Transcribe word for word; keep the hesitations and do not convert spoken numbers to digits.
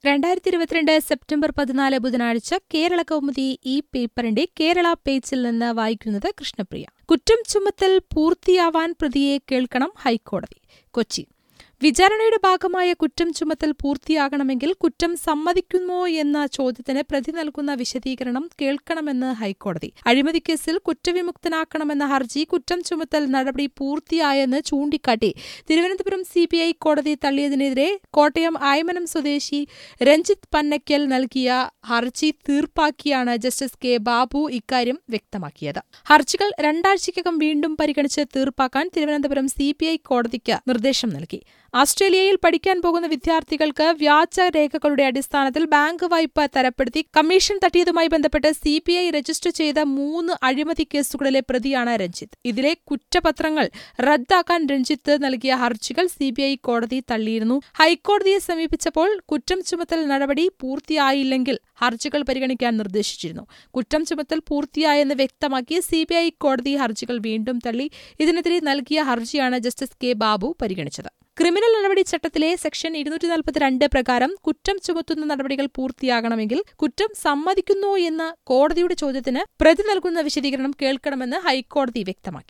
രണ്ടായിരത്തി ഇരുപത്തിരണ്ട് സെപ്റ്റംബർ പതിനാല് ബുധനാഴ്ച കേരള കൗമുദി ഈ പേപ്പറിന്റെ കേരള പേജിൽ നിന്ന് വായിക്കുന്നത് കൃഷ്ണപ്രിയ. കുറ്റം ചുമത്തൽ പൂർത്തിയാവാൻ പ്രതിയെ കേൾക്കണം ഹൈക്കോടതി. കൊച്ചി. വിചാരണയുടെ ഭാഗമായ കുറ്റം ചുമത്തൽ പൂർത്തിയാകണമെങ്കിൽ കുറ്റം സമ്മതിക്കുമോ എന്ന ചോദ്യത്തിന് പ്രതി നൽകുന്ന വിശദീകരണം കേൾക്കണമെന്ന് ഹൈക്കോടതി. അഴിമതിക്കേസിൽ കുറ്റവിമുക്തനാക്കണമെന്ന ഹർജി കുറ്റം ചുമത്തൽ നടപടി പൂർത്തിയായെന്ന് ചൂണ്ടിക്കാട്ടി തിരുവനന്തപുരം സി ബി ഐ കോടതി തള്ളിയതിനെതിരെ കോട്ടയം ആയമനം സ്വദേശി രഞ്ജിത്ത് പന്നക്കൽ നൽകിയ ഹർജി തീർപ്പാക്കിയാണ് ജസ്റ്റിസ് കെ ബാബു ഇക്കാര്യം വ്യക്തമാക്കിയത്. ഹർജികൾ രണ്ടാഴ്ചയ്ക്കകം വീണ്ടും പരിഗണിച്ച് തീർപ്പാക്കാൻ തിരുവനന്തപുരം സി ബി ഐ കോടതിക്ക് നിർദ്ദേശം നൽകി. ഓസ്ട്രേലിയയിൽ പഠിക്കാൻ പോകുന്ന വിദ്യാർത്ഥികൾക്ക് വ്യാജ രേഖകളുടെ അടിസ്ഥാനത്തിൽ ബാങ്ക് വായ്പ തരപ്പെടുത്തി കമ്മീഷൻ തട്ടിയതുമായി ബന്ധപ്പെട്ട് സി ബി ഐ രജിസ്റ്റർ ചെയ്ത മൂന്ന് അഴിമതി കേസുകളിലെ പ്രതിയാണ് രഞ്ജിത്ത്. ഇതിലെ കുറ്റപത്രങ്ങൾ റദ്ദാക്കാൻ രഞ്ജിത്ത് നൽകിയ ഹർജികൾ സി ബി ഐ കോടതി തള്ളിയിരുന്നു. ഹൈക്കോടതിയെ സമീപിച്ചപ്പോൾ കുറ്റം ചുമത്തൽ നടപടി പൂർത്തിയായില്ലെങ്കിൽ ഹർജികൾ പരിഗണിക്കാൻ നിർദ്ദേശിച്ചിരുന്നു. കുറ്റം ചുമത്തൽ പൂർത്തിയായെന്ന് വ്യക്തമാക്കി സി ബി ഐ കോടതി ഹർജികൾ വീണ്ടും തള്ളി. ഇതിനെതിരെ നൽകിയ ഹർജിയാണ് ജസ്റ്റിസ് കെ ബാബു പരിഗണിച്ചത്. ക്രിമിനൽ നടപടി ചട്ടത്തിലെ സെക്ഷൻ ഇരുന്നൂറ്റി നാൽപ്പത്തിരണ്ട് പ്രകാരം കുറ്റം ചുമത്തുന്ന നടപടികൾ പൂർത്തിയാകണമെങ്കിൽ കുറ്റം സമ്മതിക്കുന്നോ എന്ന കോടതിയുടെ ചോദ്യത്തിന് പ്രതി നൽകുന്ന വിശദീകരണം കേൾക്കണമെന്ന് ഹൈക്കോടതി വ്യക്തമാക്കി.